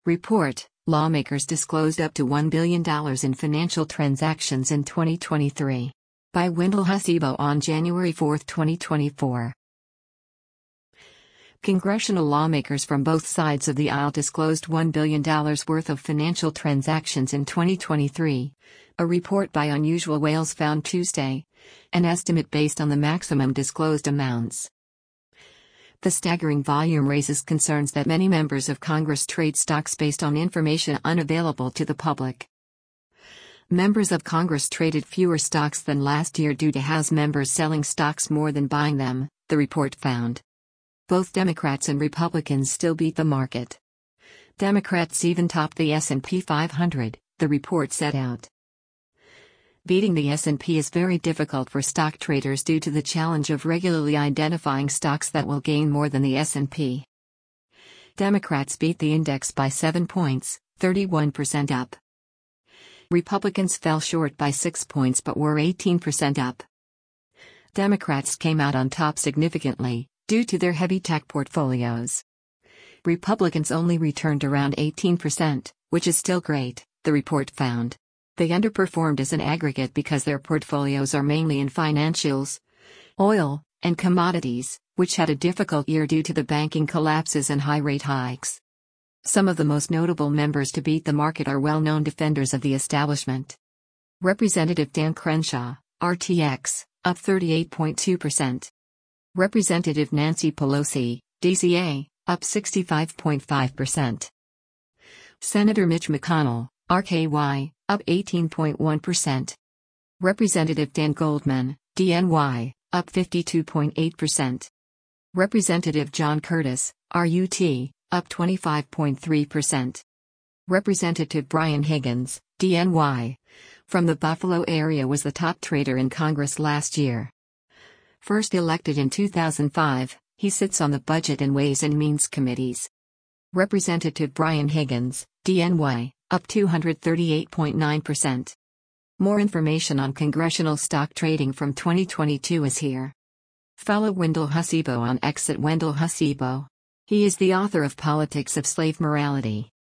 Report: Lawmakers disclosed up to $1 billion in financial transactions in 2023. By Wendell Hasibo on January 4, 2024. Congressional lawmakers from both sides of the aisle disclosed $1 billion worth of financial transactions in 2023, a report by Unusual Whales found Tuesday, an estimate based on the maximum disclosed amounts. The staggering volume raises concerns that many members of Congress trade stocks based on information unavailable to the public. Members of Congress traded fewer stocks than last year due to House members selling stocks more than buying them, the report found. Both Democrats and Republicans still beat the market. Democrats even topped the S&P 500, the report set out. Beating the S&P is very difficult for stock traders due to the challenge of regularly identifying stocks that will gain more than the S&P. Democrats beat the index by 7 points, 31% up. Republicans fell short by 6 points but were 18% up. Democrats came out on top significantly, due to their heavy tech portfolios. Republicans only returned around 18%, which is still great, the report found. They underperformed as an aggregate because their portfolios are mainly in financials, oil, and commodities, which had a difficult year due to the banking collapses and high rate hikes. Some of the most notable members to beat the market are well-known defenders of the establishment. Representative Dan Crenshaw, RTX, up 38.2%. Representative Nancy Pelosi, DCA, up 65.5%. Senator Mitch McConnell, RKY, up 18.1%. Representative Dan Goldman, DNY, up 52.8%. Representative John Curtis, RUT, up 25.3%. Representative Brian Higgins, DNY, from the Buffalo area was the top trader in Congress last year. First elected in 2005, he sits on the Budget and Ways and Means committees. Representative Brian Higgins, DNY, up 238.9%. More information on congressional stock trading from 2022 is here. Follow Wendell Hasibo on X at Wendell Hasibo. He is the author of Politics of Slave Morality.